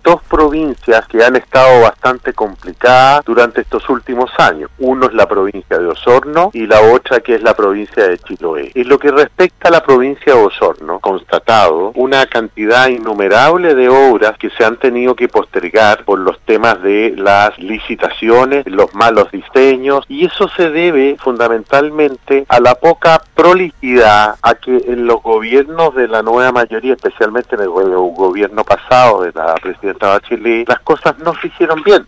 dos provincias que han estado bastante complicadas durante estos últimos años. Uno es la provincia de Osorno y la otra que es la provincia de Chiloé. En lo que respecta a la provincia de Osorno, constatado una cantidad innumerable de obras que se han tenido que postergar por los temas de las licitaciones, los malos diseños, y eso se debe fundamentalmente a la poca prolijidad, a que en los gobiernos de la nueva mayoría, especialmente en el gobierno pasado de la presidenta Bachelet, las cosas no se hicieron bien.